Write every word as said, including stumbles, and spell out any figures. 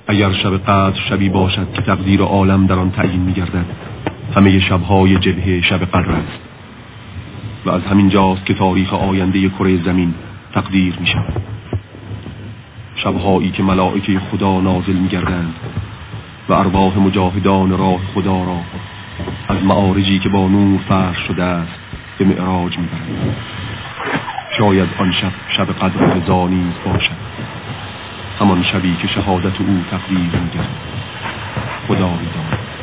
اگر شب قدر شبی باشد که تقدیر عالم در آن تعیین می‌گردد، همه شب‌های جبهه شب قدر است و از همین جاست که تاریخ آینده کره زمین تقدیر می‌شود. شب‌هایی که ملائکه خدا نازل می‌گردند و ارواح مجاهدان راه خدا را از معارجی که با نور فرش شده است به معراج می‌برند. شاید آن شب شب قدر رضا نیز باشد، همان شبی که شهادت او تقدیر می‌گردد. خدا می‌داند.